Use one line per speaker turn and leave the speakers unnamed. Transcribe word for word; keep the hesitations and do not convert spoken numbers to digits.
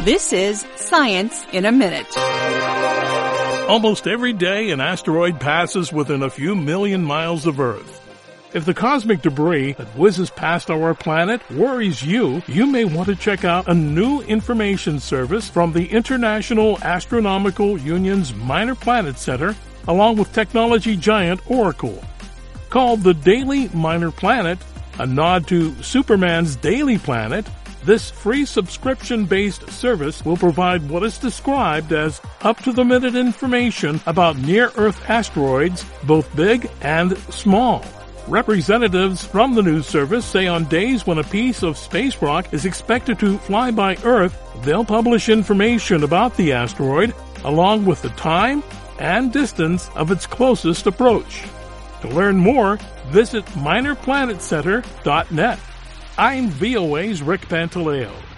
This is Science in a Minute.
Almost every day, an asteroid passes within a few million miles of Earth. If the cosmic debris that whizzes past our planet worries you, you may want to check out a new information service from the International Astronomical Union's Minor Planet Center, along with technology giant Oracle. Called the Daily Minor Planet, a nod to Superman's Daily Planet, this free subscription-based service will provide what is described as up-to-the-minute information about near-Earth asteroids, both big and small. Representatives from the news service say on days when a piece of space rock is expected to fly by Earth, they'll publish information about the asteroid, along with the time and distance of its closest approach. To learn more, visit minor planet center dot net. I'm V O A's Rick Pantaleo.